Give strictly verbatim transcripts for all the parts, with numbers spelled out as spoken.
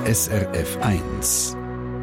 S R F eins.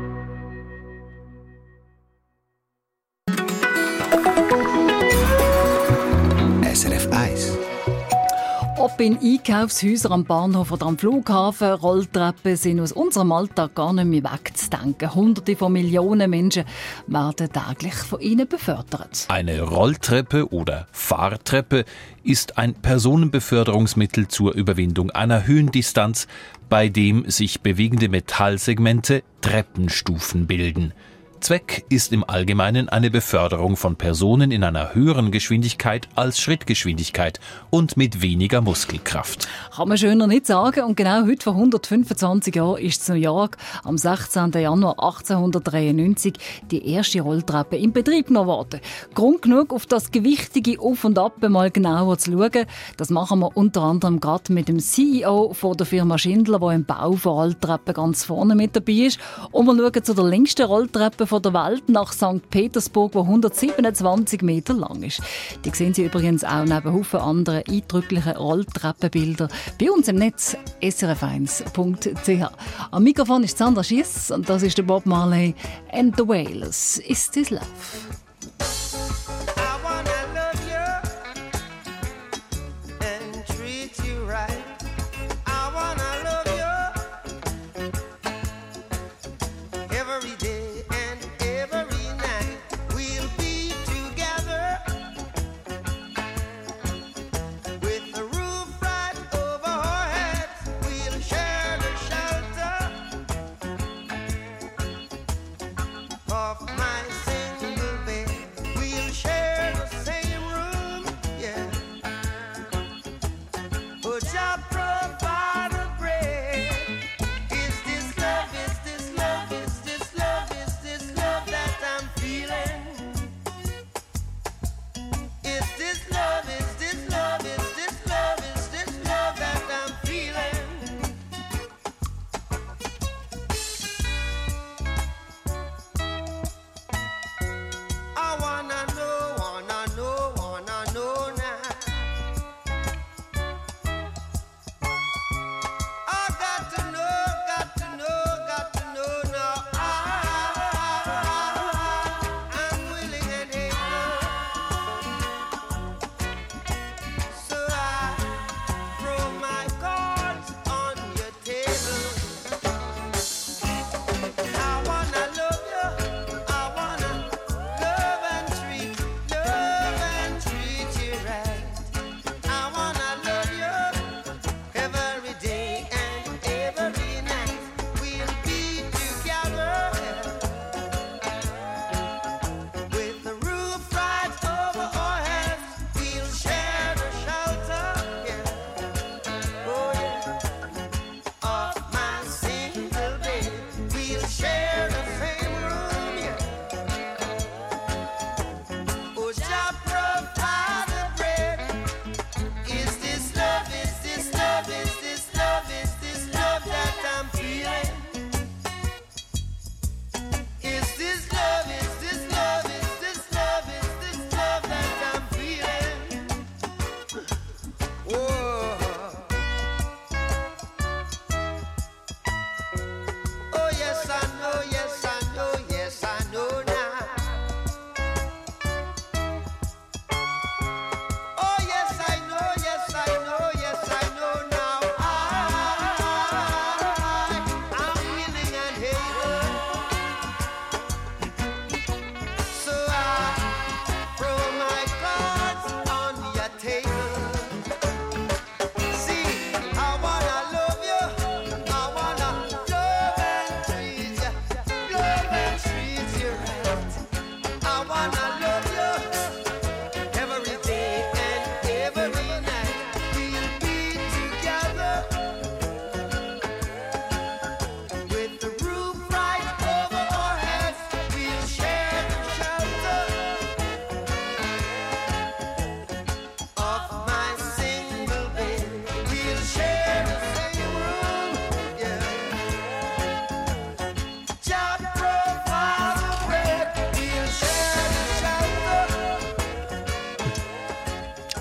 S R F eins. Ob in Einkaufshäusern am Bahnhof oder am Flughafen, Rolltreppen sind aus unserem Alltag gar nicht mehr wegzudenken. Hunderte von Millionen Menschen werden täglich von ihnen befördert. Eine Rolltreppe oder Fahrtreppe ist ein Personenbeförderungsmittel zur Überwindung einer Höhendistanz, bei dem sich bewegende Metallsegmente Treppenstufen bilden. Zweck ist im Allgemeinen eine Beförderung von Personen in einer höheren Geschwindigkeit als Schrittgeschwindigkeit und mit weniger Muskelkraft. Kann man schöner nicht sagen. Und genau heute vor hundertfünfundzwanzig Jahren ist in New York am sechzehnten Januar achtzehnhundertdreiundneunzig die erste Rolltreppe in Betrieb genommen worden. Grund genug, auf das gewichtige Auf und Ab mal genauer zu schauen. Das machen wir unter anderem gerade mit dem C E O von der Firma Schindler, der im Bau von Rolltreppen ganz vorne mit dabei ist. Und wir schauen zu der längsten Rolltreppe von der Welt nach Sankt Petersburg, die hundertsiebenundzwanzig Meter lang ist. Die sehen Sie übrigens auch neben Haufen anderen eindrücklichen Rolltreppenbilder bei uns im Netz s r f eins punkt c h. Am Mikrofon ist Sandra Schiess und das ist der Bob Marley and the Wailers. Is This Love? Of my single bed.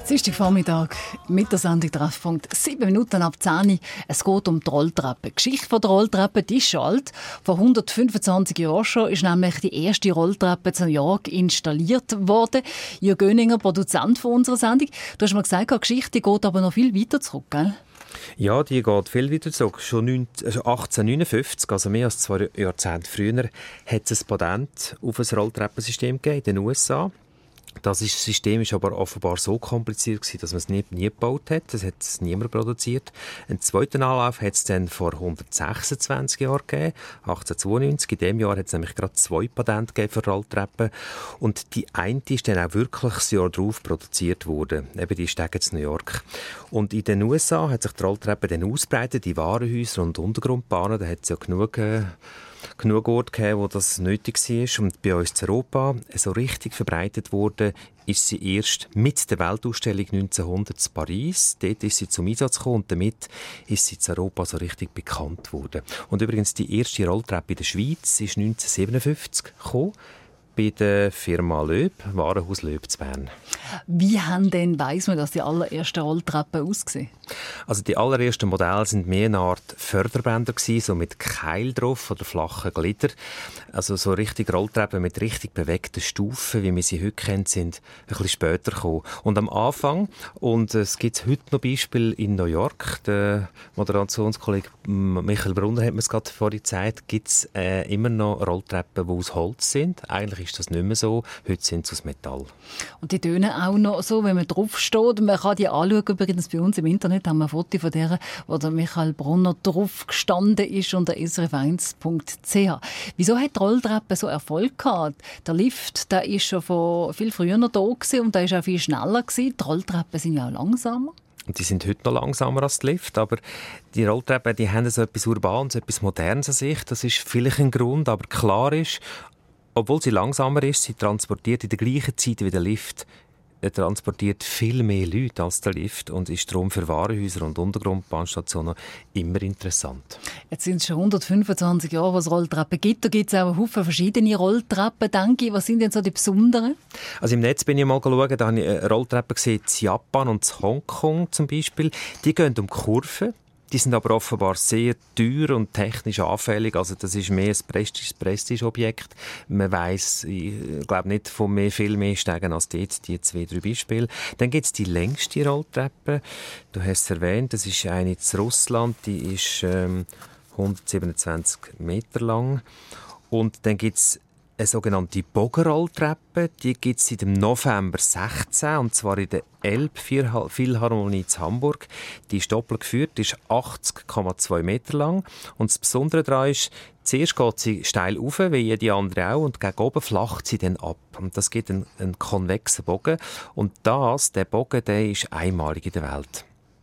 Vormittag mit der Sendung Treffpunkt. Sieben Minuten ab zehn. Es geht um die Rolltreppe. Die Geschichte der Rolltreppe, die ist alt. Vor hundertfünfundzwanzig Jahren schon ist nämlich die erste Rolltreppe in New York installiert worden. Jürg Göninger, Produzent von unserer Sendung. Du hast mir gesagt, die Geschichte geht aber noch viel weiter zurück, gell? Ja, die geht viel weiter zurück. Schon achtzehnhundertneunundfünfzig, also mehr als zwei Jahrzehnte früher, hat es ein Patent auf ein Rolltreppensystem gegeben in den U S A. Das System war aber offenbar so kompliziert, dass man es nie, nie gebaut hat. Das hat es niemand produziert. Einen zweiten Anlauf hat es dann vor hundertsechsundzwanzig Jahren gegeben, achtzehnhundertzweiundneunzig. In diesem Jahr hat es nämlich gerade zwei Patente gegeben für Rolltreppen. Und die eine ist dann auch wirklich das Jahr darauf produziert worden. Eben die Stege in New York. Und in den U S A hat sich die Rolltreppe dann ausbreitet, in Warenhäusern und Untergrundbahnen. Da hat es ja genug... Äh, genug Orte gegeben, wo das nötig war. Und bei uns in Europa, so richtig verbreitet wurde, ist sie erst mit der Weltausstellung neunzehnhundert in Paris. Dort ist sie zum Einsatz gekommen und damit ist sie in Europa so richtig bekannt worden. Und übrigens, die erste Rolltreppe in der Schweiz ist neunzehnhundertsiebenundfünfzig gekommen, bei der Firma Loeb, Warenhaus Loeb zu Bern. Wie haben denn, weiss man, dass die allerersten Rolltreppen aussehen? Also die allerersten Modelle sind mehr eine Art Förderbänder gewesen, so mit Keil drauf oder flachen Glieder. Also so richtig Rolltreppen mit richtig bewegten Stufen, wie wir sie heute kennen, sind ein bisschen später gekommen. Und am Anfang, und es gibt heute noch Beispiele in New York, der Moderationskollege Michael Brunner hat mir es gerade vorhin gezeigt, gibt es äh, immer noch Rolltreppen, die aus Holz sind. Eigentlich ist das nicht mehr so, heute sind sie aus Metall. Und die tönen auch noch so, wenn man draufsteht. Man kann die anschauen, übrigens bei uns im Internet haben wir ein Foto von der, wo der Michael Brunner drauf gestanden ist unter s r f eins punkt c h. Wieso hat die Rolltreppe so Erfolg gehabt? Der Lift, der ist schon von viel früher da gewesen und der ist auch viel schneller gewesen. Die Rolltreppen sind ja auch langsamer. Und die sind heute noch langsamer als der Lift, aber die Rolltreppen, die haben so etwas Urbanes, etwas Modernes an sich. Das ist vielleicht ein Grund, aber klar ist, obwohl sie langsamer ist, sie transportiert in der gleichen Zeit wie der Lift, er transportiert viel mehr Leute als der Lift und ist darum für Warenhäuser und Untergrundbahnstationen immer interessant. Jetzt sind es schon hundertfünfundzwanzig Jahre, wo es Rolltreppen gibt. Da gibt es auch einen Haufen verschiedene Rolltreppen, denke ich. Was sind denn so die besonderen? Also im Netz bin ich mal geschaut, da habe ich Rolltreppen gesehen in Japan und in Hongkong zum Beispiel. Die gehen um Kurven. Die sind aber offenbar sehr teuer und technisch anfällig. Also das ist mehr ein Prestigeobjekt. Man weiss, ich glaube nicht von mehr, viel mehr Steigen als dort, die zwei, drei Beispiele. Dann gibt es die längste Rolltreppe. Du hast es erwähnt, das ist eine in Russland, die ist ähm, hundertsiebenundzwanzig Meter lang. Und dann gibt es eine sogenannte Bogenrolltreppe, die gibt es seit dem November sechzehn, und zwar in der Elbphilharmonie in Hamburg. Die ist doppelt geführt, die ist achtzig Komma zwei Meter lang. Und das Besondere daran ist, zuerst geht sie steil rauf, wie jede andere auch, und gegen oben flacht sie dann ab. Und das gibt einen, einen konvexen Bogen. Und das, der Bogen, der ist einmalig in der Welt.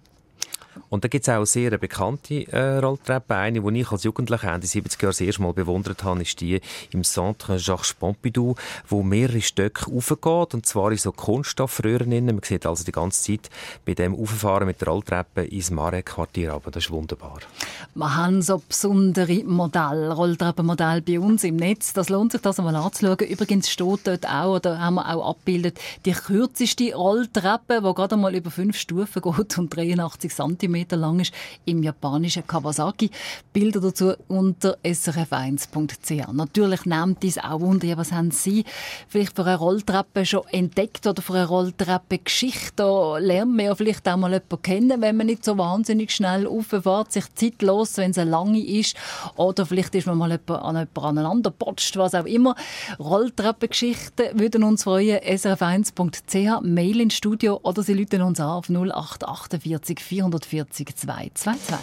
Und da gibt es auch sehr eine bekannte äh, Rolltreppe. Eine, die ich als Jugendlicher Ende siebziger Jahre das erste Mal bewundert habe, ist die im Centre Georges Pompidou, wo mehrere Stöcke raufgeht, und zwar in so Kunststoffröhren. Man sieht also die ganze Zeit bei dem Auffahren mit der Rolltreppe ins Marais-Quartier runter. Das ist wunderbar. Wir haben so besondere Modelle, Rolltreppenmodelle bei uns im Netz. Das lohnt sich, das einmal anzuschauen. Übrigens steht dort auch, oder haben wir auch abgebildet, die kürzeste Rolltreppe, die gerade einmal über fünf Stufen geht und dreiundachtzig Zentimeter lang ist, im japanischen Kawasaki. Bilder dazu unter s r f eins punkt c h. Natürlich nimmt dies auch Wunder. Was haben Sie vielleicht für eine Rolltreppe schon entdeckt oder für eine Rolltreppengeschichte? Da lernt man ja vielleicht auch mal jemanden kennen, wenn man nicht so wahnsinnig schnell rauffährt, sich zeitlos, wenn es eine lange ist. Oder vielleicht ist man mal an jemanden aneinander gepotscht, was auch immer. Rolltreppengeschichten würden uns freuen. s r f eins punkt c h, Mail ins Studio oder Sie rufen uns an auf null acht achtundvierzig vierundvierzig zweihundertzweiundzwanzig.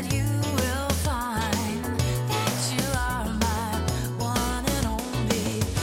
One and only.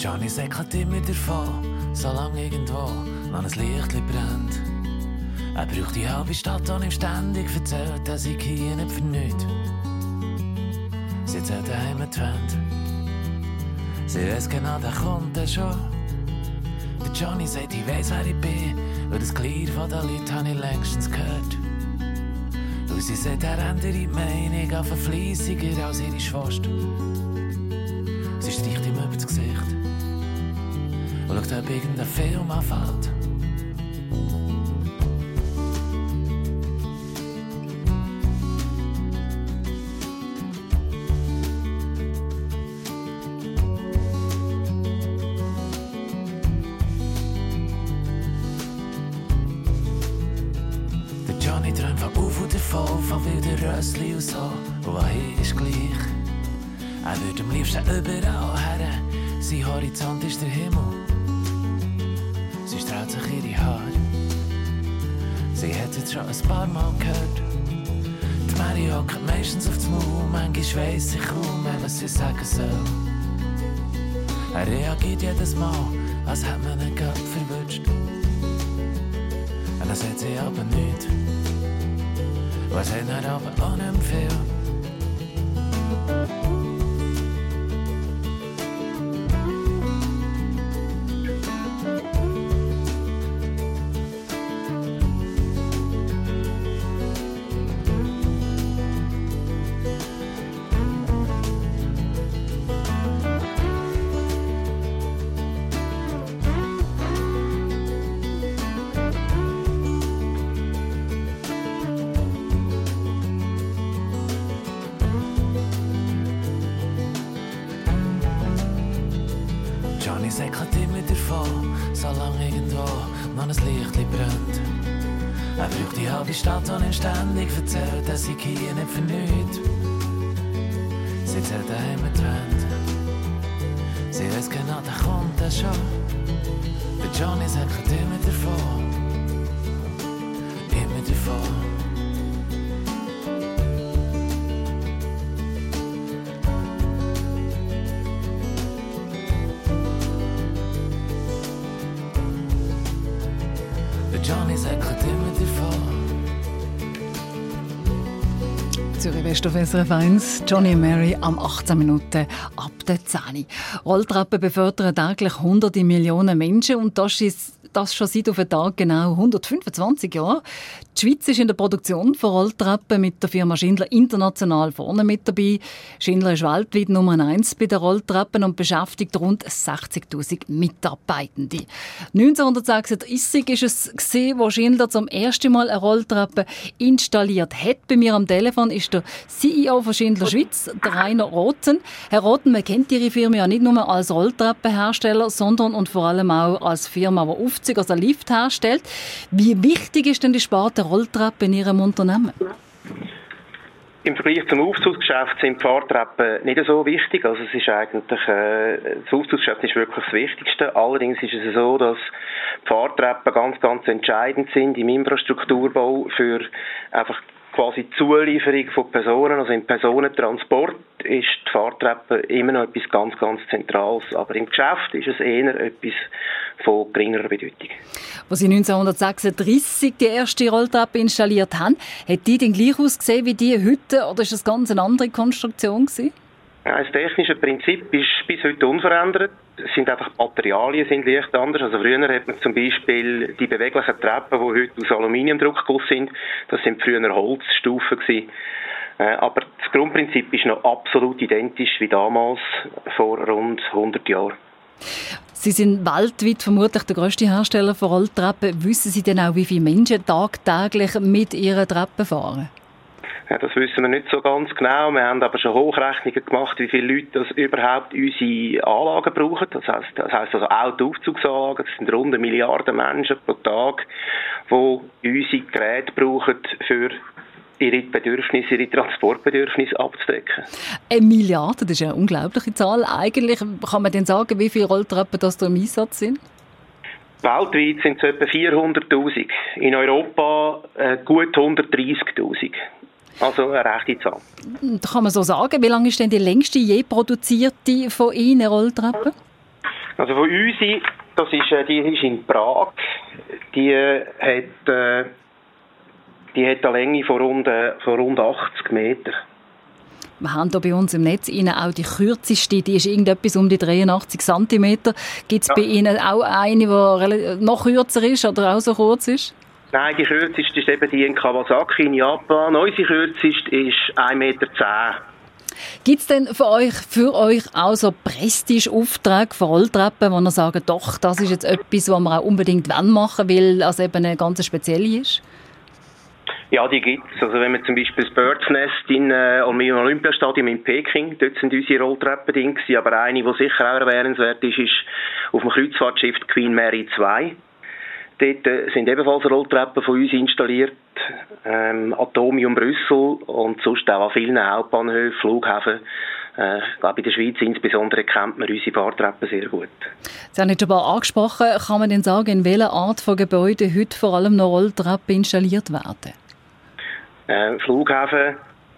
Johnny säckelt immer davon, solange irgendwo noch ein Lichtchen brennt. Er braucht die halbe Stadt und ihm ständig erzählt, dass ich hier nicht für nichts. Sie zählt daheim die Wand. Sie weiss genau, der kommt der schon. Der Johnny sagt, ich weiss, wer ich bin, weil das Glied von den Leuten habe ich längstens gehört. Und sie sagt, er ändert die Meinung auf fleissiger als ihre Schwester. Sie streicht ihm über das Gesicht und schaut, ob irgendein Film anfällt. Johnny träumt von auf und davon, von wilden Rössli und so, und was hier ist gleich. Er würde am liebsten überall her, sein Horizont ist der Himmel. Sie strahlt sich ihre Haare, sie hat es schon ein paar Mal gehört. Die Mary hockt meistens auf dem Maul, manchmal weiss sie kaum mehr, was sie sagen soll. Er reagiert jedes Mal, als hätte man ihn gerade verwünscht. Und dann sagt sie aber nichts. Was hat er aber auch nicht mehr viel. Johnny säckelt immer davon, solange irgendwo noch ein Lichtchen brennt. Er braucht die halbe Stadt und ihm ständig erzählt, dass ich hier nicht für nichts. Sie zählt daheim die Wand. Sie weiss genau, da kommt er schon. Der Johnny säckelt immer davon, immer davon. Johnny säckelt immer davon. Zürich West auf S R F eins, Johnny und Mary am achtzehn Minuten ab der zehn. Rolltreppen befördern täglich hunderte Millionen Menschen und das ist das schon seit auf den Tag genau hundertfünfundzwanzig Jahren. Die Schweiz ist in der Produktion von Rolltreppen mit der Firma Schindler international vorne mit dabei. Schindler ist weltweit Nummer eins bei den Rolltreppen und beschäftigt rund sechzigtausend Mitarbeitende. neunzehnhundertsechsunddreißig war es gewesen, wo Schindler zum ersten Mal eine Rolltreppe installiert hat. Bei mir am Telefon ist der C E O von Schindler Schweiz, der Rainer Rothen. Herr Rothen, man kennt Ihre Firma ja nicht nur als Rolltreppenhersteller, sondern und vor allem auch als Firma, die Aufzüge, also Lift herstellt. Wie wichtig ist denn die Sparte Rolltreppe in Ihrem Unternehmen? Im Vergleich zum Aufzugsgeschäft sind die Fahrtreppen nicht so wichtig. Also es ist eigentlich, äh, das Aufzugsgeschäft ist wirklich das Wichtigste. Allerdings ist es so, dass die Fahrtreppen ganz, ganz entscheidend sind im Infrastrukturbau für einfach quasi die Zulieferung von Personen. Also im Personentransport ist die Fahrtreppe immer noch etwas ganz, ganz Zentrales. Aber im Geschäft ist es eher etwas von geringerer Bedeutung. Als Sie neunzehnhundertsechsunddreißig die erste Rolltreppe installiert haben, hat die denn gleich ausgesehen wie die heute oder ist das ganz eine andere Konstruktion gewesen? Ja, das technische Prinzip ist bis heute unverändert. Es sind einfach Materialien sind leicht anders. Also früher hat man zum Beispiel die beweglichen Treppen, die heute aus Aluminiumdruckguss sind, das sind früher Holzstufen gewesen. Aber das Grundprinzip ist noch absolut identisch wie damals vor rund hundert Jahren. Sie sind weltweit vermutlich der grösste Hersteller von Rolltreppen. Wissen Sie denn auch, wie viele Menschen tagtäglich mit Ihren Treppen fahren? Ja, das wissen wir nicht so ganz genau. Wir haben aber schon Hochrechnungen gemacht, wie viele Leute das überhaupt unsere Anlagen brauchen. Das heisst, das heisst also auch die Aufzugsanlagen. Das sind rund eine Milliarde Menschen pro Tag, die unsere Geräte brauchen, für ihre Bedürfnisse, ihre Transportbedürfnisse abzudecken. Eine Milliarde, das ist eine unglaubliche Zahl. Eigentlich kann man denn sagen, wie viele Rolltreppen das da im Einsatz sind? Weltweit sind es etwa vierhunderttausend. In Europa äh, gut hundertdreissigtausend. Also eine rechte Zahl. Kann man so sagen? Wie lange ist denn die längste je produzierte von Ihnen Rolltreppe? Also von uns, das ist, die ist in Prag, die hat, äh, die hat eine Länge von rund, von rund achtzig Meter. Wir haben hier bei uns im Netz Ihnen auch die kürzeste, die ist irgendetwas um die dreiundachtzig Zentimeter. Gibt es ja bei Ihnen auch eine, die noch kürzer ist oder auch so kurz ist? Nein, die kürzeste ist eben die in Kawasaki in Japan. Unsere kürzeste ist ein Meter zehn. Gibt es denn für euch, für euch auch so Prestige-Aufträge für Rolltreppen, wo ihr sagt, doch, das ist jetzt etwas, was wir auch unbedingt machen wollen, weil es eben eine ganz spezielle ist? Ja, die gibt es. Also wenn man zum Beispiel das Birds Nest in, äh, im Olympiastadion in Peking, dort sind unsere Rolltreppen drin gewesen, aber eine, die sicher auch erwähnenswert ist, ist auf dem Kreuzfahrtschiff Queen Mary zwei. Dort äh, sind ebenfalls Rolltreppen von uns installiert, ähm, Atomium Brüssel und sonst auch an vielen Hauptbahnhöfen, Flughäfen. Äh, ich glaube, in der Schweiz insbesondere kennt man unsere Fahrtreppen sehr gut. Sie haben jetzt schon mal angesprochen, kann man denn sagen, in welcher Art von Gebäuden heute vor allem noch Rolltreppen installiert werden? Äh, Flughäfen,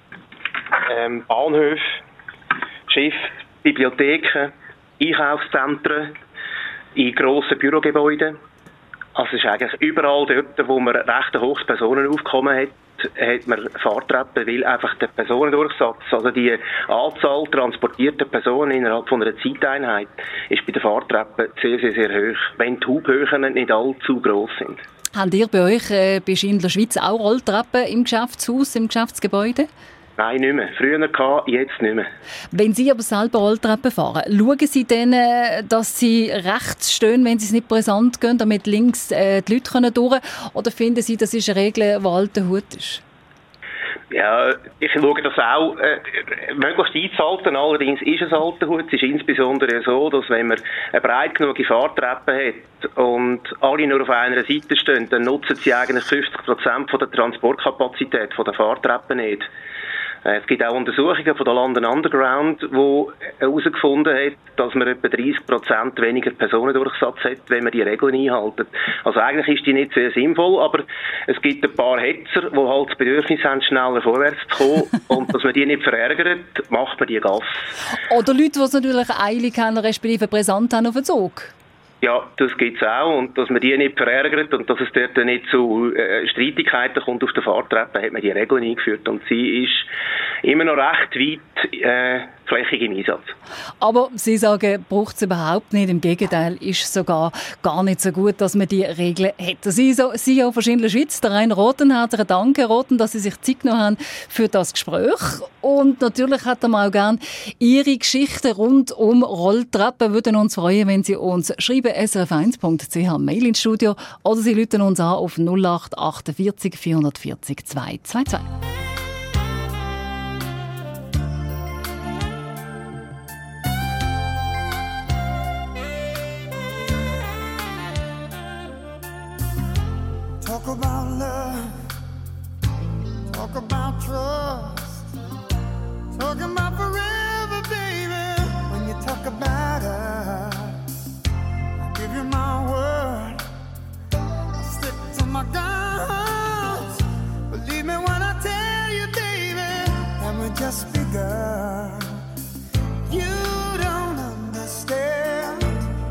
ähm, Bahnhöfe, Schiffe, Bibliotheken, Einkaufszentren, in grossen Bürogebäuden. Also es ist eigentlich überall dort, wo man recht ein hohes Personenaufkommen hat, hat man Fahrtreppen, weil einfach der Personendurchsatz, also die Anzahl transportierter Personen innerhalb von einer Zeiteinheit, ist bei den Fahrtreppen sehr, sehr, sehr hoch, wenn die Hubhöhen nicht allzu gross sind. Habt ihr bei euch äh, bei Schindler Schweiz auch Rolltreppen im Geschäftshaus, im Geschäftsgebäude? Nein, nicht mehr. Früher gehabt, jetzt nicht mehr. Wenn Sie aber selber Rolltreppen fahren, schauen Sie dann, dass Sie rechts stehen, wenn Sie es nicht brisant gehen, damit links äh, die Leute können durch? Oder finden Sie, das ist eine Regel, die alter Hut ist? Ja, ich schaue das auch äh, möglichst einzuhalten. Allerdings ist es alter Hut. Es ist insbesondere so, dass wenn man eine breit genug Fahrtreppe hat und alle nur auf einer Seite stehen, dann nutzen sie eigentlich fünfzig Prozent von der Transportkapazität von der Fahrtreppe nicht. Es gibt auch Untersuchungen von der London Underground, die herausgefunden haben, dass man etwa dreißig Prozent weniger Personendurchsatz hat, wenn man die Regeln einhält. Also eigentlich ist die nicht sehr sinnvoll, aber es gibt ein paar Hetzer, die halt das Bedürfnis haben, schneller vorwärts zu kommen. Und dass man die nicht verärgert, macht man die Gas. Oder Leute, die es natürlich eilig haben, respektive brisant haben auf den Zug. Ja, das gibt es auch. Und dass man die nicht verärgert und dass es dort nicht zu äh, Streitigkeiten kommt auf der Fahrtreppe, hat man die Regeln eingeführt. Und sie ist immer noch recht weit äh, flächig im Einsatz. Aber Sie sagen, braucht es überhaupt nicht. Im Gegenteil, ist sogar gar nicht so gut, dass man die Regeln hätte. Sie, so, Sie auch von Schindler Schweiz, der Rainer Roten, herzlichen Dank, Herr Roten, dass Sie sich Zeit genommen haben für das Gespräch. Und natürlich hätten wir auch gerne Ihre Geschichten rund um Rolltreppen. Wir würden uns freuen, wenn Sie uns schreiben, s r f eins punkt c h, Mail ins Studio, oder Sie rufen uns an auf null acht achtundvierzig vierhundertvierzig zweihundertzweiundzwanzig. Talk about love, talk about trust, talk about forever, baby. When you talk about us, I give you my word, I stick to my guns. Believe me when I tell you, baby, that we just begun. You don't understand,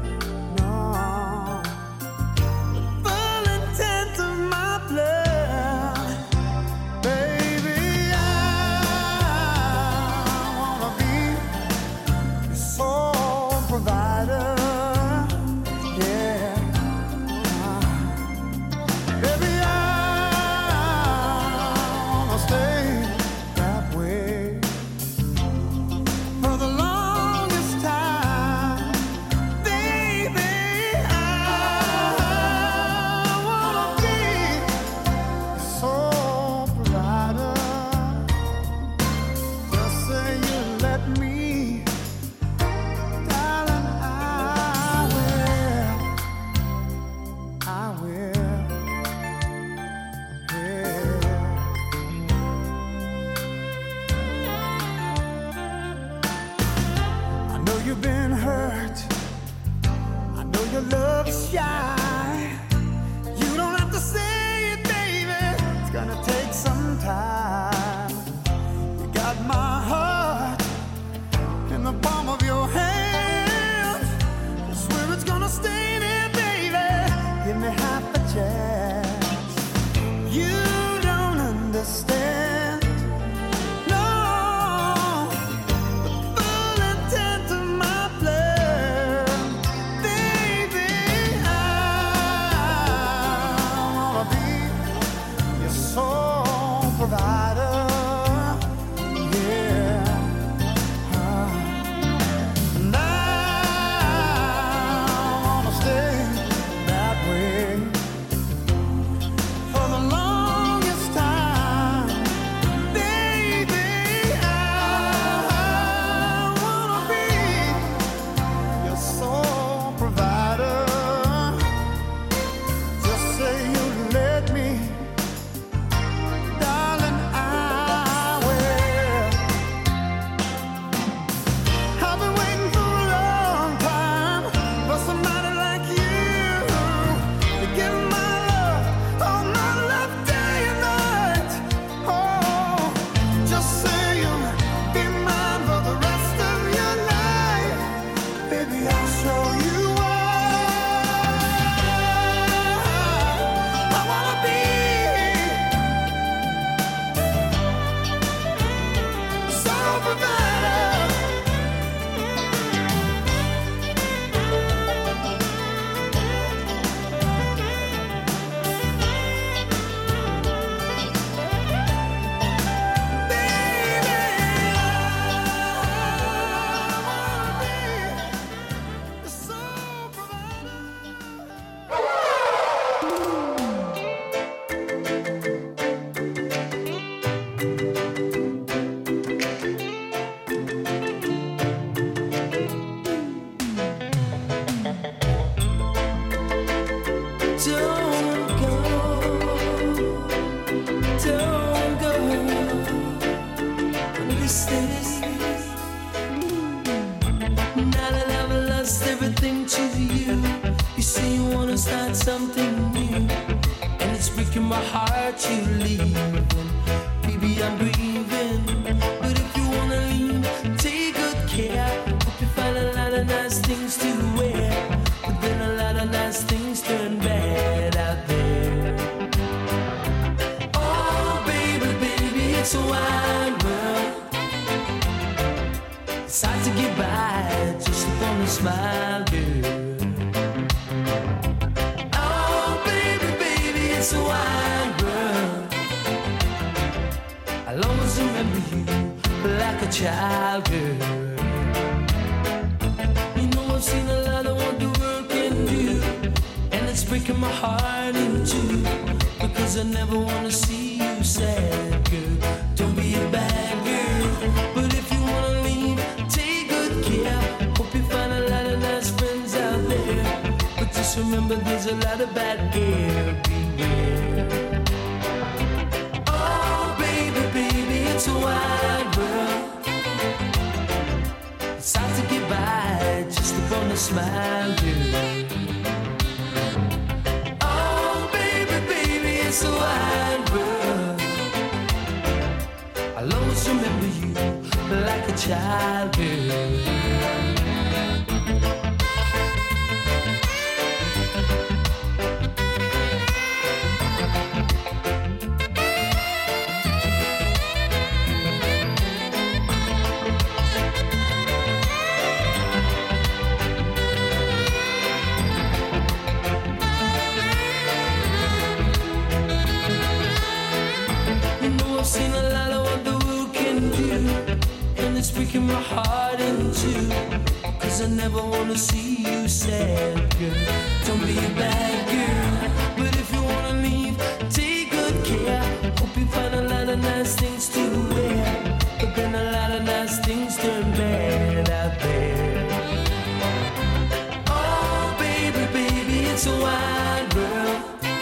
no, the full intent of my blood, baby. I wanna be your sole provider, yeah. Baby, I wanna stay that way for the longest time, baby. I wanna be your sole provider. Just say you let me, darling. I will, I will, yeah. I know you've been hurt, I know your love is shy. You don't have to say it, baby, it's gonna take some time. You got my heart in the palm of your hand, 'cause we're to you. You say you wanna start something new, and it's breaking my heart you leaving. Baby, I'm grieving, but if you wanna leave, take good care. Hope you find a lot of nice things to wear, but then a lot of nice things turn bad out there. Oh, baby, baby, it's a wide world. It's hard to get by just upon a smile, girl. Oh, baby, baby, it's a wide world. I'll always remember you like a child, girl. You know I've seen a lot of what the world can do, and it's breaking my heart in two, because I never wanna see you sad, girl. Don't be a bad girl, but if you wanna leave, take good care. Hope you find a lot of nice friends out there, but just remember there's a lot of bad air, beware. Oh, baby, baby, it's a wide world. It's hard to get by just upon a smile, girl. Oh, baby, baby, it's a wide world. I'll always remember you like a child, girl. Seen a lot of what the world can do, and it's breaking my heart in two, cause I never wanna see you sad, girl. Don't be a bad girl, but if you wanna leave, take good care. Hope you find a lot of nice things to wear, but then a lot of nice things turn bad out there. Oh, baby, baby, it's a wide world.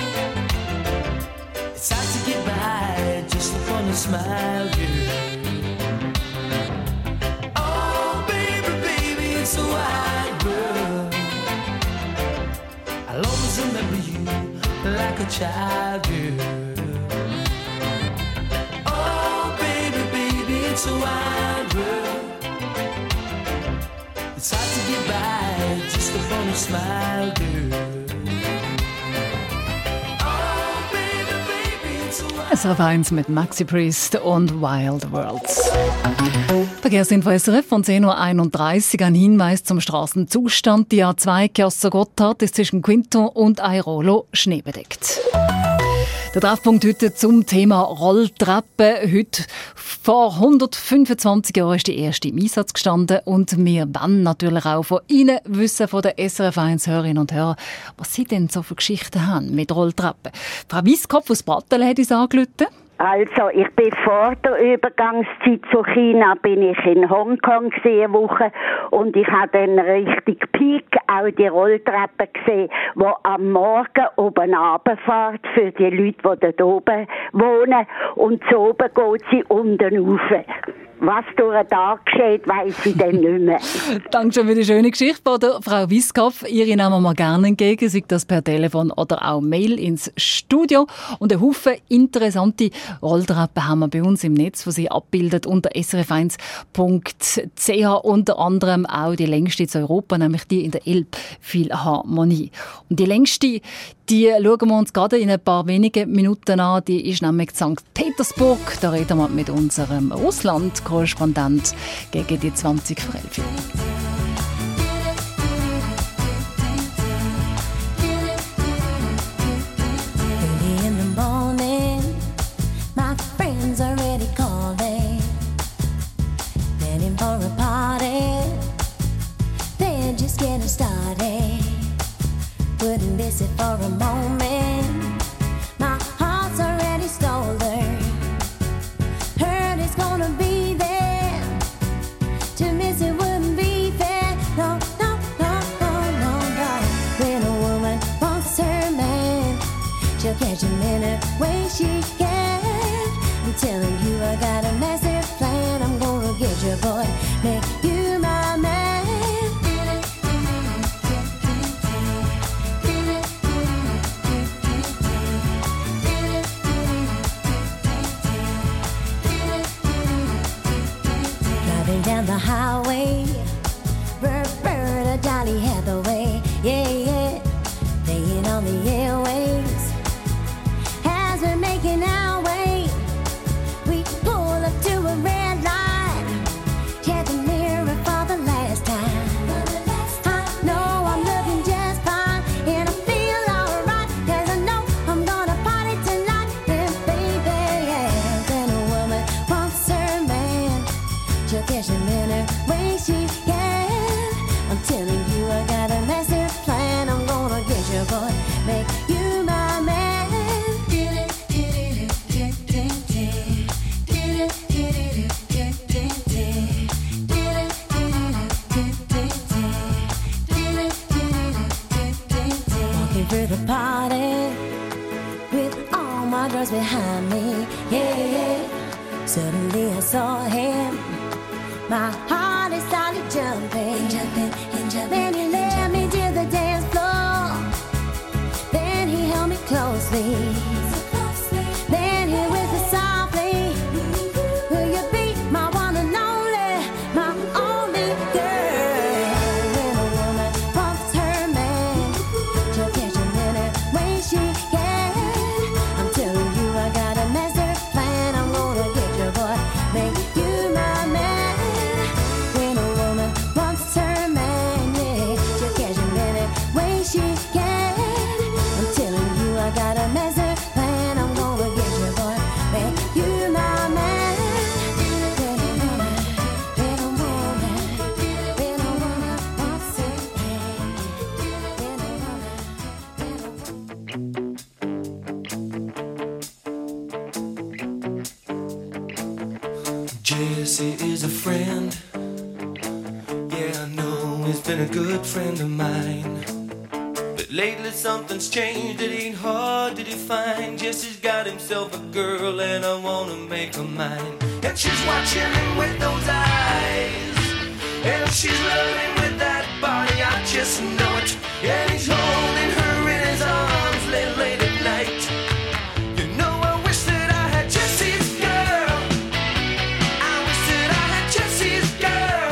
It's hard to get by just upon a smile, girl. Oh, baby, baby, it's a wide world. I'll always remember you like a child, girl. Oh, baby, baby, it's a wide world. It's hard to get by just upon a smile, girl. S R F eins mit Maxi Priest und Wild Worlds. Verkehrsinfo S R F von zehn Uhr einunddreißig. Ein Hinweis zum Straßenzustand. Die A zwei Chiasso Gotthard ist zwischen Quinto und Airolo schneebedeckt. Der Treffpunkt heute zum Thema Rolltreppen. Heute vor hundertfünfundzwanzig Jahren ist die erste im Einsatz gestanden. Und wir wollen natürlich auch von Ihnen wissen, von den S R F eins Hörerinnen und Hörer, was Sie denn so für Geschichten haben mit Rolltreppen. Frau Wieskopf aus Brattelen hat uns angerufen. Also, ich bin vor der Übergangszeit zu China, bin ich in Hongkong gesehen, Woche, und ich habe dann richtig Peak auch die Rolltreppe gesehen, die am Morgen oben runterfährt für die Leute, die dort oben wohnen, und zu oben geht sie unten rauf. Was durch den Tag geschieht, weiss ich dann nicht mehr. Danke für die schöne Geschichte von der Frau Wieskopf. Ihre nehmen wir gerne entgegen, sei das per Telefon oder auch Mail ins Studio. Und ein Haufen interessante Rolltreppen haben wir bei uns im Netz, die Sie abbildet unter s r f eins punkt c h. Unter anderem auch die längste in Europa, nämlich die in der Elbphilharmonie. Und die längste, die schauen wir uns gerade in ein paar wenigen Minuten an. Die ist nämlich Sankt Petersburg. Da reden wir mit unserem Russland-Korrespondent gegen die zwanzig vor elf. Wouldn't miss it for a moment. My heart's already stolen. Hurt is gonna be there. To miss it wouldn't be fair. No, no, no, no, no, no. When a woman wants her man, she'll catch him any way she can. I'm telling you, I got a massive plan. I'm gonna get you, boy, make you my man. for the party with all my girls behind me. Yeah, yeah. Suddenly I saw him. My heart is started jumping, and jumping, and jumping. Then he led me to the dance floor. Then he held me closely. So closely. Then he whispered softly, will you be my one and only, my only girl? When a woman wants her man, she'll catch him any way she can. I'm telling you, I got a master plan. I'm gonna get your boy, make you my man. She can. I'm telling you, I got a master plan. I'm gonna get you, boy, make you my man. Little woman, little woman, little woman wants it. Little woman. Jesse is a friend. Yeah, I know he's been a good friend of mine. Lately something's changed, it ain't hard to define. Jesse's got himself a girl and I wanna make her mine. And she's watching him with those eyes, and she's loving him with that body, I just know it. And he's holding her in his arms late, late at night. You know I wish that I had Jesse's girl. I wish that I had Jesse's girl.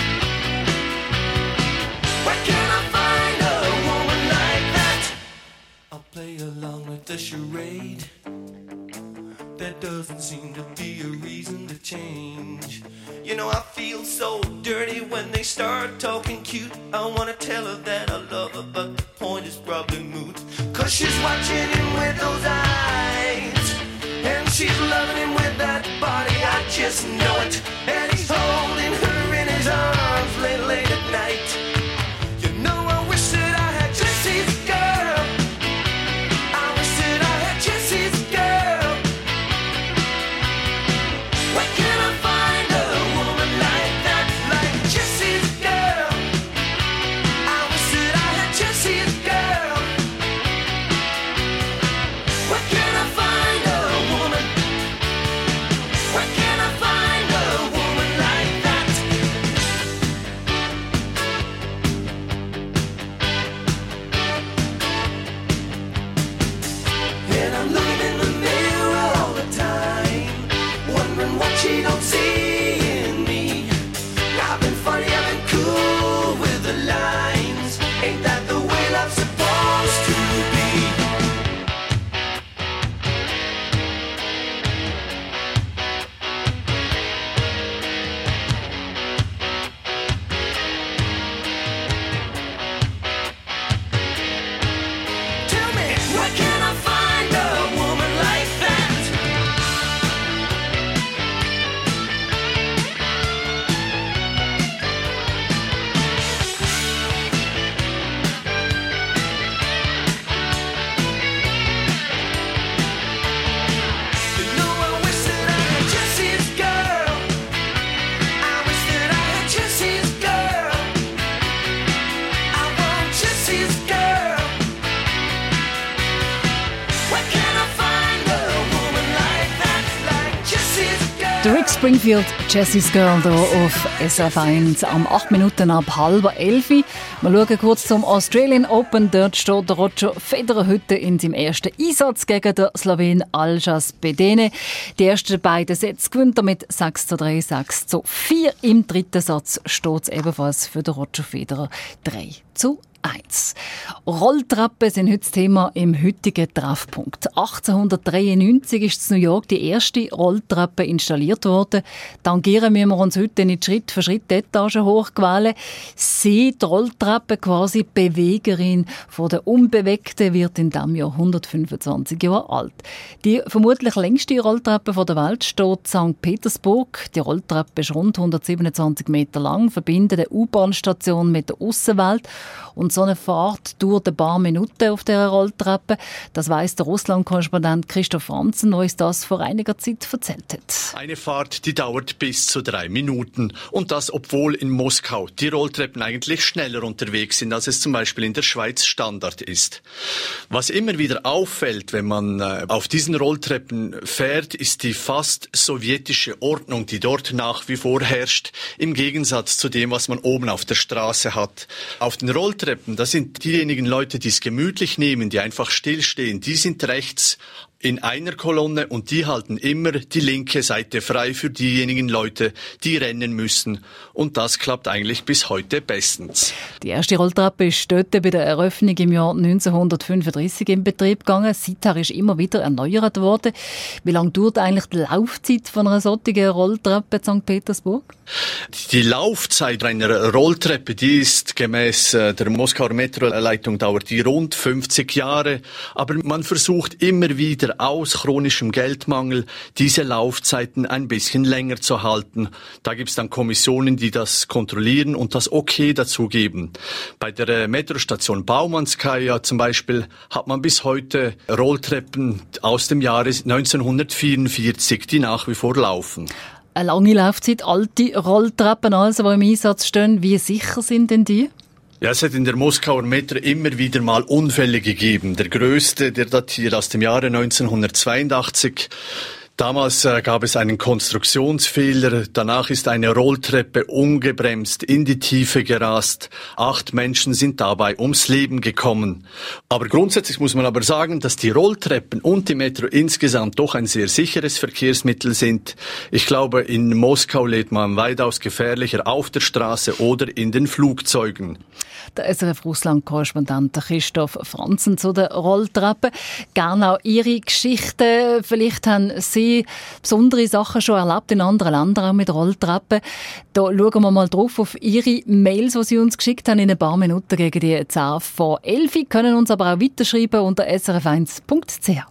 Where can I find a woman like that? I'll play along with the charade. There doesn't seem to be a reason to change. You know I feel so dirty when they start talking cute. I wanna tell her that I love her, but the point is probably moot. Cause she's watching him with those eyes, and she's loving him with that body, I just know it. And he's holding her in his arms late, late at night. You know I wish that I had Jesse's girl. I wish that I had Jesse's girl. Where can I find a woman like that, like Jesse's girl? I wish that I had Jesse's girl. Where can I find a woman? Where can I find a woman like that? And I'm looking in the mirror all the time, wondering what she don't see in me. I've been funny, I've been cool with the lines. Ain't that the way love's supposed to be? Tell me, where can I find a woman like that? You know I wish that I had Jesse's girl. I wish that I had Jesse's girl. I want Jesse's girl. Where can I find a woman like that, like Jesse's girl? Der Rick Springfield, Jesse's Girl, hier auf S F eins am acht Minuten ab halb elf. Wir schauen kurz zum Australian Open. Dort steht der Roger Federer heute in seinem ersten Einsatz gegen den Slowen Aljas Bedene. Die ersten beiden Sätze gewinnt er mit sechs zu drei, sechs zu vier. Im dritten Satz steht es ebenfalls für den Roger Federer drei zu eins. Rolltreppen sind heute das Thema im heutigen Treffpunkt. achtzehnhundertdreiundneunzig ist in New York die erste Rolltreppe installiert worden. Tangieren müssen wir uns heute nicht Schritt für Schritt die Etagen hochquälen. Sie, die Rolltreppe, quasi Bewegerin von der Unbewegten, wird in diesem Jahr hundertfünfundzwanzig Jahre alt. Die vermutlich längste Rolltreppe der Welt steht in Sankt Petersburg. Die Rolltreppe ist rund hundertsiebenundzwanzig Meter lang, verbindet eine U-Bahn-Station mit der Aussenwelt. Und so eine Fahrt durch dauert ein paar Minuten auf dieser Rolltreppe. Das weiss der Russland-Korrespondent Christoph Franzen, der uns das vor einiger Zeit erzählt hat. Eine Fahrt, die dauert bis zu drei Minuten. Und das, obwohl in Moskau die Rolltreppen eigentlich schneller unterwegs sind, als es zum Beispiel in der Schweiz Standard ist. Was immer wieder auffällt, wenn man äh, auf diesen Rolltreppen fährt, ist die fast sowjetische Ordnung, die dort nach wie vor herrscht, im Gegensatz zu dem, was man oben auf der Straße hat. Auf den Rolltreppen, das sind diejenigen Leute, die es gemütlich nehmen, die einfach stillstehen, die sind rechts in einer Kolonne und die halten immer die linke Seite frei für diejenigen Leute, die rennen müssen. Und das klappt eigentlich bis heute bestens. Die erste Rolltreppe ist dort bei der Eröffnung im Jahr neunzehnhundertfünfunddreissig in Betrieb gegangen. Seither ist immer wieder erneuert worden. Wie lange dauert eigentlich die Laufzeit von einer solchen Rolltreppe in Sankt Petersburg? Die Laufzeit einer Rolltreppe, die ist gemäß der Moskauer Metroleitung dauert die rund fünfzig Jahre. Aber man versucht immer wieder aus chronischem Geldmangel diese Laufzeiten ein bisschen länger zu halten. Da gibt es dann Kommissionen, die das kontrollieren und das Okay dazu geben. Bei der Metrostation Baumanskaja zum Beispiel hat man bis heute Rolltreppen aus dem Jahre neunzehnhundertvierundvierzig, die nach wie vor laufen. Eine lange Laufzeit, alte Rolltreppen also, die im Einsatz stehen. Wie sicher sind denn die? Ja, es hat in der Moskauer Metro immer wieder mal Unfälle gegeben. Der größte, der datiert aus dem Jahre neunzehnhundertzweiundachtzig. Damals äh, gab es einen Konstruktionsfehler. Danach ist eine Rolltreppe ungebremst in die Tiefe gerast. Acht Menschen sind dabei ums Leben gekommen. Aber grundsätzlich muss man aber sagen, dass die Rolltreppen und die Metro insgesamt doch ein sehr sicheres Verkehrsmittel sind. Ich glaube, in Moskau lebt man weitaus gefährlicher auf der Straße oder in den Flugzeugen. Der S R F-Russland-Korrespondent Christoph Franzen zu den Rolltreppen. Gerne auch Ihre Geschichten. Vielleicht haben Sie besondere Sachen schon erlebt in anderen Ländern, auch mit Rolltreppen. Da schauen wir mal drauf auf Ihre Mails, die Sie uns geschickt haben, in ein paar Minuten gegen die zehn vor elf. Sie können uns aber auch weiterschreiben unter s r f eins punkt c h.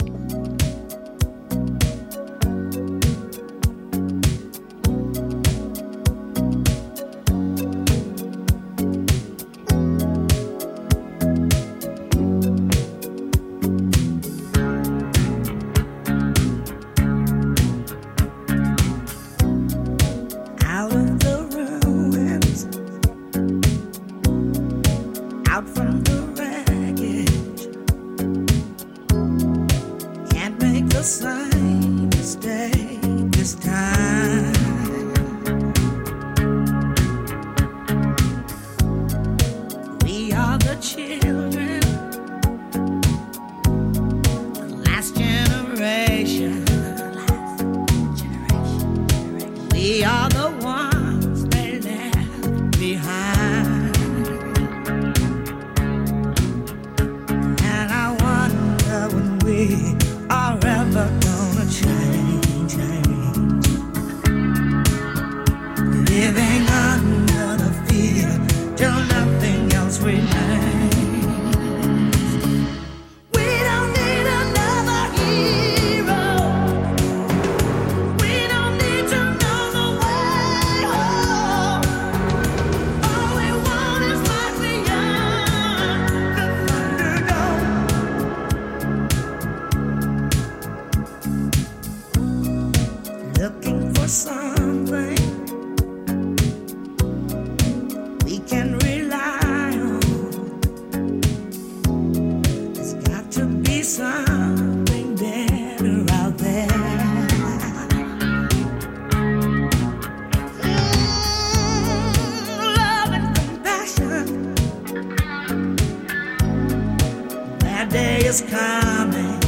is coming.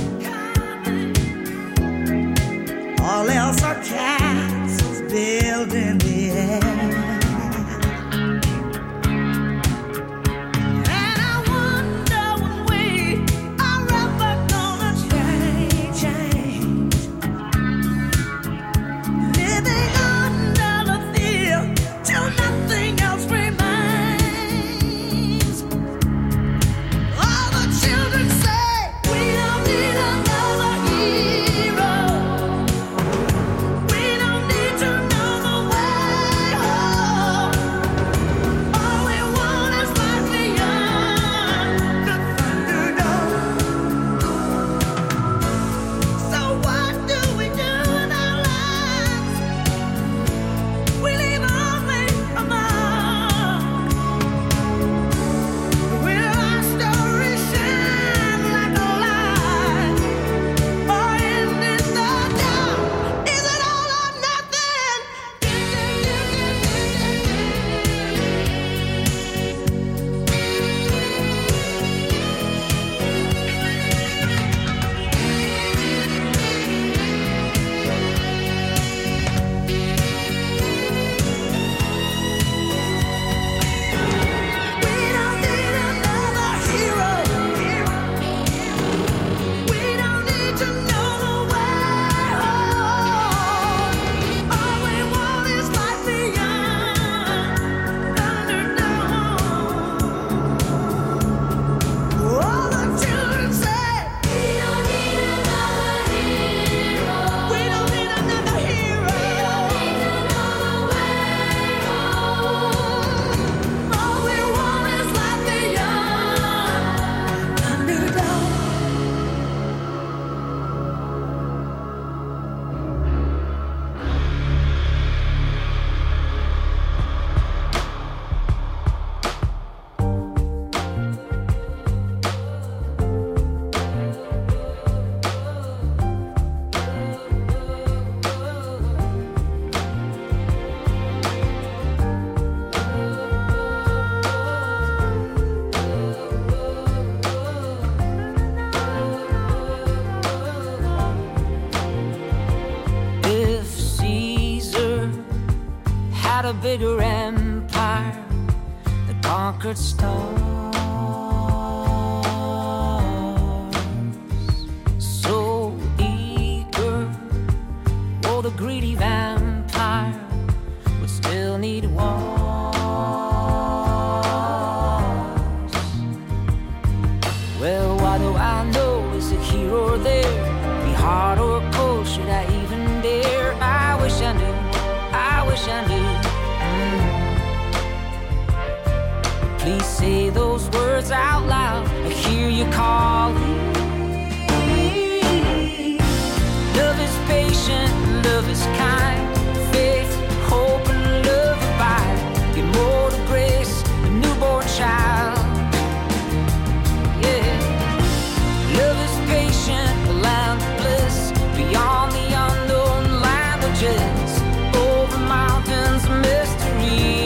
All else are castles built in the air. And I wonder when we are ever gonna change, change. Living under the fear till nothing else remains. All the children say we don't need another hero. We don't need to know the way home. bigger empire that conquered stars. So eager, oh, the greedy vampire would still need walls. Well, why do I know is a hero there? Be hard or cold, should I even dare? I wish I knew, I wish I knew. Mm. Please say those words out loud, I hear you calling. Love is patient, love is kind. Faith, hope and love abide. Give more to grace, a newborn child. Love is patient, the land of bliss, beyond the unknown languages, over mountains of mystery.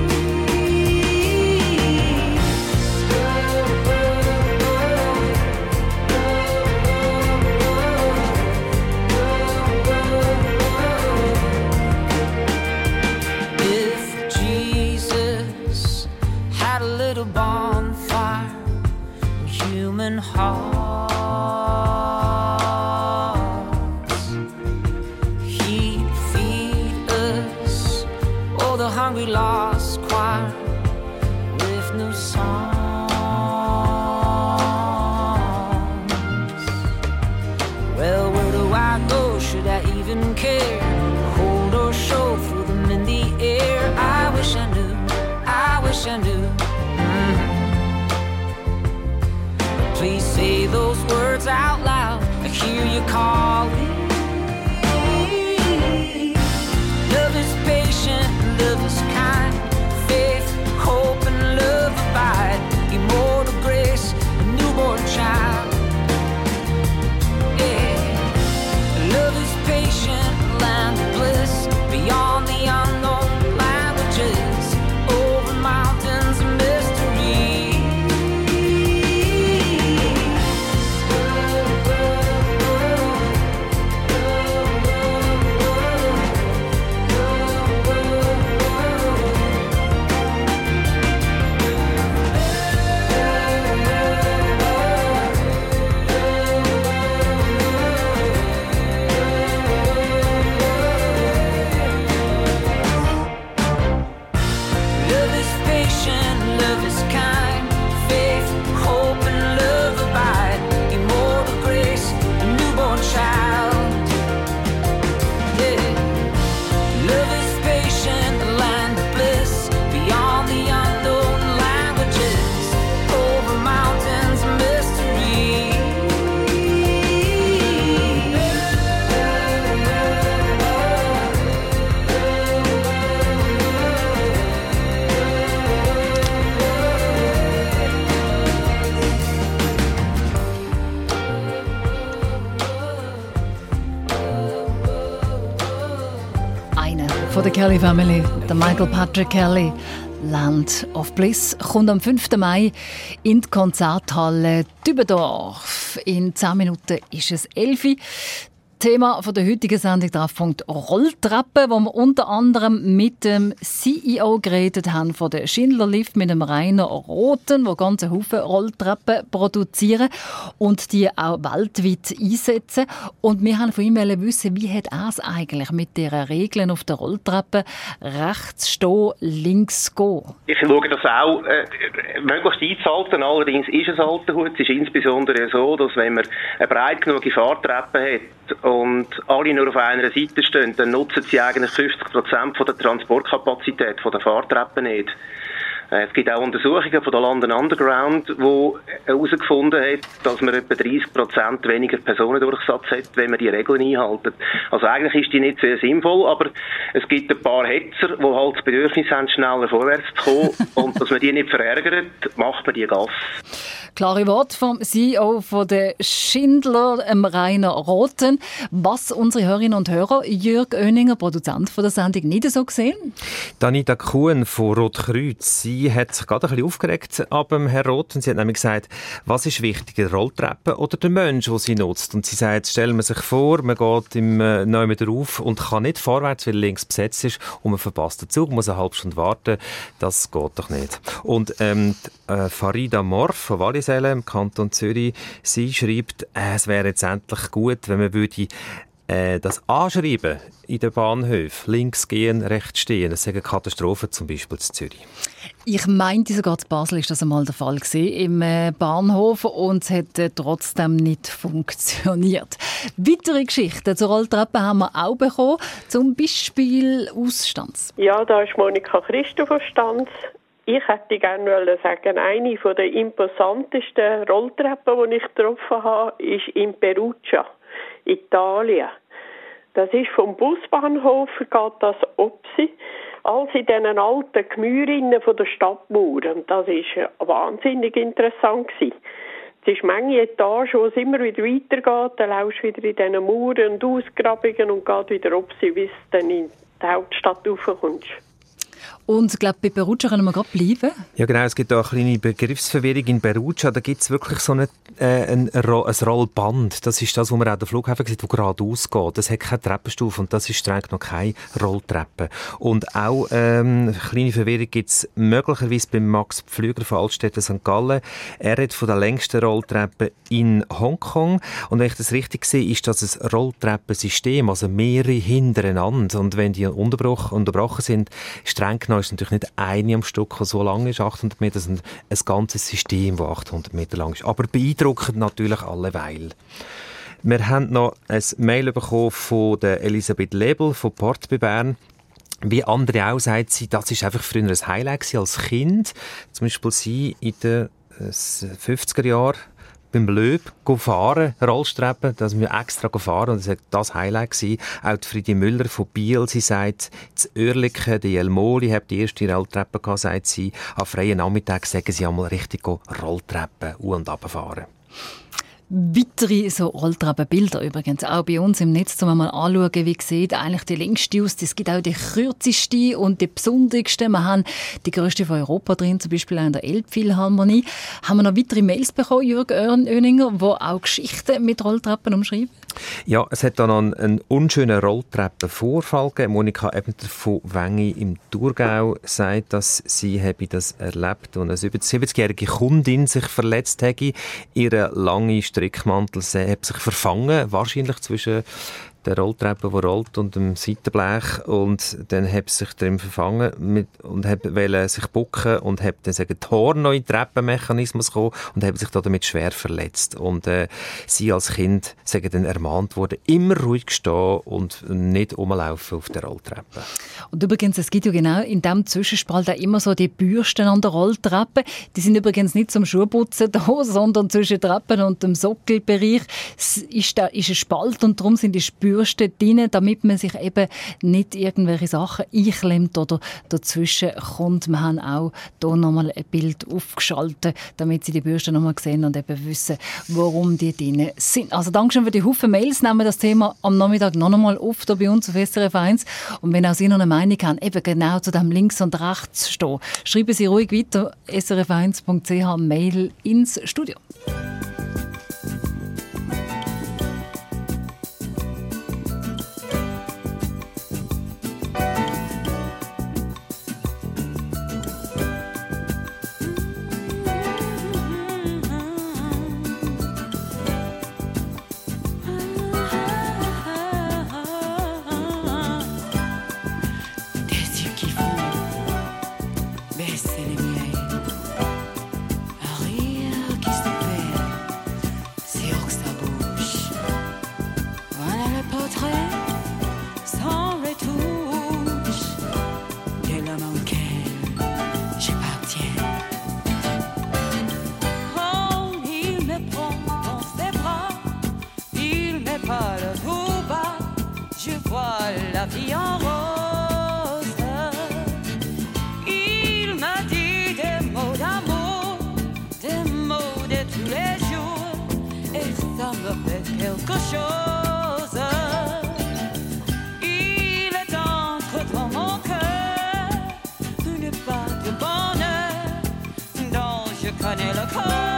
If Jesus had a little bonfire, a human heart, hungry lost choir with new songs. Well, where do I go? Should I even care? Hold or show, throw them in the air. I wish I knew, I wish I knew. Mm-hmm. Please say those words out loud, I hear you calling. Love is patient, love is kind. Faith, hope and love abide. Immortal grace, a newborn child. Yeah. Love is patient, land of bliss, beyond the unknown languages, over mountains of mystery. Von der Kelly Family, der Michael Patrick Kelly. Land of Bliss kommt am fünften Mai in die Konzerthalle Dübendorf. In zehn Minuten ist es elf Uhr. Thema von der heutigen Sendung Treffpunkt Rolltreppen, wo wir unter anderem mit dem C E O geredet haben von der Schindler Lift, mit dem Rainer Roten, der ganze Haufen Rolltreppen produzieren und die auch weltweit einsetzen. Und wir haben von ihm wissen, wie hat er es eigentlich mit den Regeln auf der Rolltreppe rechts stehen, links gehen? Ich schaue das auch äh, möglichst einzuhalten. Allerdings ist es Altenhut. Es ist insbesondere so, dass wenn man eine breit genug Fahrtreppe hat und alle nur auf einer Seite stehen, dann nutzen sie eigentlich fünfzig Prozent von der Transportkapazität von der Fahrtreppe nicht. Es gibt auch Untersuchungen von der London Underground, die herausgefunden haben, dass man etwa dreißig Prozent weniger Personendurchsatz hat, wenn man die Regeln einhält. Also eigentlich ist die nicht sehr sinnvoll, aber es gibt ein paar Hetzer, die halt das Bedürfnis haben, schneller vorwärts zu kommen. Und dass man die nicht verärgert, macht man die Gas. Klare Worte vom C E O von der Schindler, Rainer Rothen. Was unsere Hörerinnen und Hörer, Jürg Oeninger, Produzent von der Sendung, nicht so gesehen? Anita Kuhn von Rotkreuz, sie hat sich gerade ein bisschen aufgeregt ab dem Herrn Rothen. Sie hat nämlich gesagt, was ist wichtiger, Rolltreppe oder der Mensch, der sie nutzt? Und sie sagt, stellen wir sich vor, man geht im äh, neu wieder auf und kann nicht vorwärts, weil links besetzt ist und man verpasst den Zug, muss eine halbe Stunde warten. Das geht doch nicht. Und ähm, die, äh, Farida Morf von Wallisellen im Kanton Zürich, sie schreibt, äh, es wäre jetzt endlich gut, wenn man würde äh, das Anschreiben in den Bahnhöfen, links gehen, rechts stehen, das ist eine Katastrophe, zum Beispiel in Zürich. Ich meinte sogar, in Basel ist das einmal der Fall gewesen, im äh, Bahnhof, und es hat äh, trotzdem nicht funktioniert. Weitere Geschichten zur Rolltreppe haben wir auch bekommen, zum Beispiel aus Stanz. Ja, da ist Monika Christo von Stanz. Ich hätte gerne sagen, eine der imposantesten Rolltreppen, die ich getroffen habe, ist in Perugia, Italien. Das ist vom Busbahnhof, geht das Opsi, als in diesen alten Gemürinnen von der Stadtmauer. Und das war wahnsinnig interessant gewesen. Es ist manche Etage, wo es immer wieder weitergeht, dann laufst du wieder in diesen Mauern und Ausgrabungen und geht wieder Opsi, bis du dann in die Hauptstadt raufkommst. Und ich glaube, bei Perugia können wir gerade bleiben. Ja genau, es gibt da eine kleine Begriffsverwirrung in Perugia. Da gibt es wirklich so eine, äh, ein, ein Rollband. Das ist das, was man auch an den Flughafen sieht, das geradeaus geht. Das hat keine Treppenstufe und das ist streng noch keine Rolltreppe. Und auch ähm, eine kleine Verwirrung gibt es möglicherweise bei Max Pflüger von Altstädte Sankt Gallen. Er hat von der längsten Rolltreppe in Hongkong. Und wenn ich das richtig sehe, ist das ein Rolltreppensystem, also mehrere hintereinander. Und wenn die unterbrochen, unterbrochen sind, streng genommen ist natürlich nicht eine am Stück, die so lang ist, achthundert Meter, sondern ein ganzes System, das achthundert Meter lang ist. Aber beeindruckend natürlich alleweil. Wir haben noch ein Mail bekommen von der Elisabeth Lebel von Port bei Bern. Wie andere auch, sagt sie, das war einfach früher ein Highlight als Kind. Zum Beispiel sie in den fünfziger Jahren beim Löb fahren, Rollstreppen, da sind wir extra gefahren und das war das Highlight gewesen. Auch die Friedi Müller von Biel, sie sagt, das Oerlikon, die Elmoli, hat die erste Rolltreppe gehabt, sagt sie, am freien Nachmittag sagen sie einmal richtig Rolltreppen auf- und runterfahren. Weitere so Rolltreppenbilder übrigens auch bei uns im Netz, um mal anschauen, wie sieht eigentlich die längste aus. Es gibt auch die kürzeste und die besonderste. Wir haben die grösste von Europa drin, zum Beispiel auch in der Elbphilharmonie. Haben wir noch weitere Mails bekommen, Jürg Oeninger, die auch Geschichten mit Rolltreppen umschreiben? Ja, es hat dann noch einen, einen unschönen Rolltreppenvorfall gegeben. Monika Ebner von Wengi im Thurgau sagt, dass sie habe das erlebt und eine siebzigjährige Kundin sich verletzt hätte. Ihre lange Strickmantel hat sich verfangen, wahrscheinlich zwischen der Rolltreppe, die rollt, und dem Seitenblech, und dann hat sie sich drin verfangen mit, und wollte sich bucken und hat dann sagen, die Horn noch in den Treppenmechanismus gekommen und hat sich damit schwer verletzt. Und äh, sie als Kind sagen dann ermahnt worden, immer ruhig stehen und nicht rumlaufen auf der Rolltreppe. Und übrigens, es gibt ja genau in diesem Zwischenspalt auch immer so die Bürsten an der Rolltreppe. Die sind übrigens nicht zum Schuhputzen da, sondern zwischen Treppen und dem Sockelbereich ist, da, ist ein Spalt und darum sind die Bürsten drin, damit man sich eben nicht irgendwelche Sachen einklemmt oder dazwischen kommt. Wir haben auch hier nochmal ein Bild aufgeschaltet, damit Sie die Bürsten nochmal sehen und eben wissen, warum die drin sind. Also Dankeschön für die Haufen Mails. Nehmen wir das Thema am Nachmittag noch einmal auf hier bei uns auf S R F eins. Und wenn auch Sie noch eine Meinung haben, eben genau zu dem links und rechts stehen, schreiben Sie ruhig weiter s r f eins punkt c h Mail ins Studio. Baisse les miens, un rire qui se perd. ça me fait quelque chose. Il est ancré dans mon cœur une part de bonheur dont je connais le code.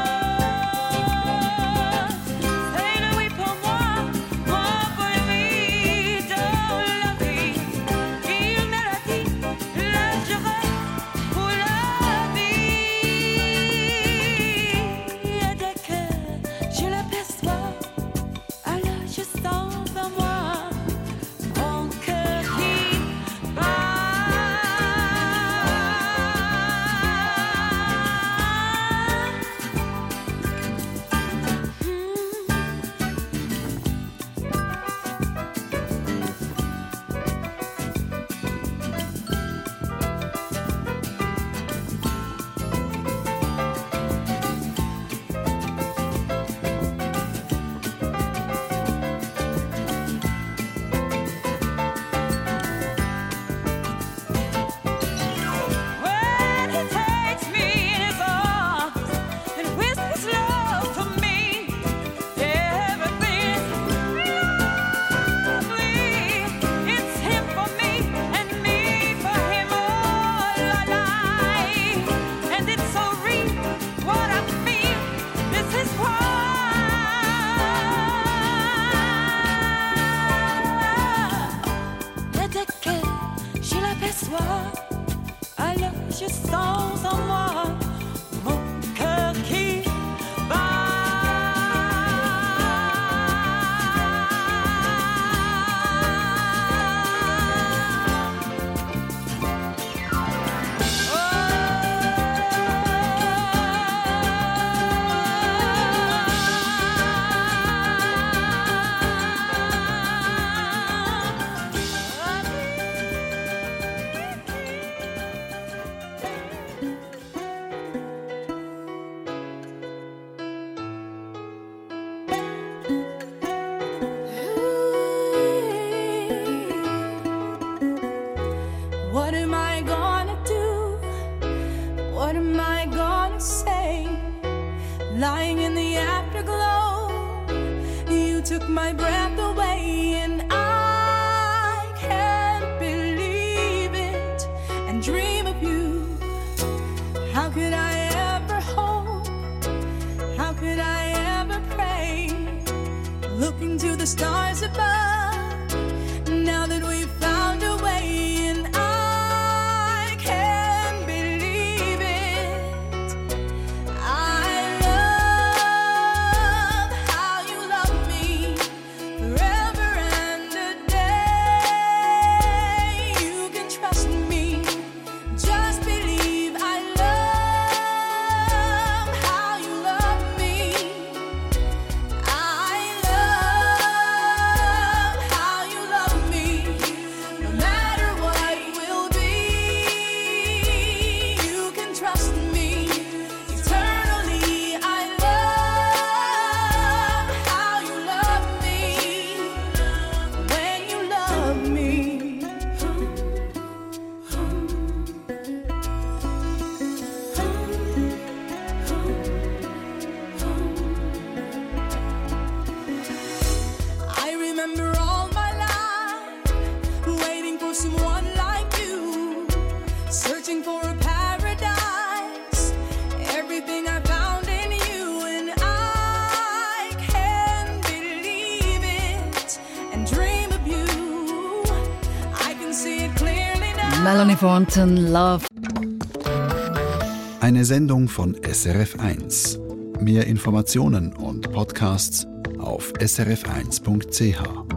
Alors je sens en moi mon cœur qui bat. What am I gonna do? What am I gonna say? Lying in the afterglow, you took my breath away, and I can't believe it and dream of you. How could I ever hope? How could I ever pray? Looking to the stars above, now that we've found a way, and I can't believe it. I love how you love me forever and a day. You can trust me, just believe. I love how you love me. I love how you love me. No matter what will be, you can trust me eternally. I love how you love me when you love me. I remember all my life waiting for someone like you, searching for a paradise, everything I found in you, and I can't believe it and dream of you. I can see it clearly now. Melanie Thornton, Love. Eine Sendung von S R F eins. Mehr Informationen und Podcasts auf s r f eins punkt c h.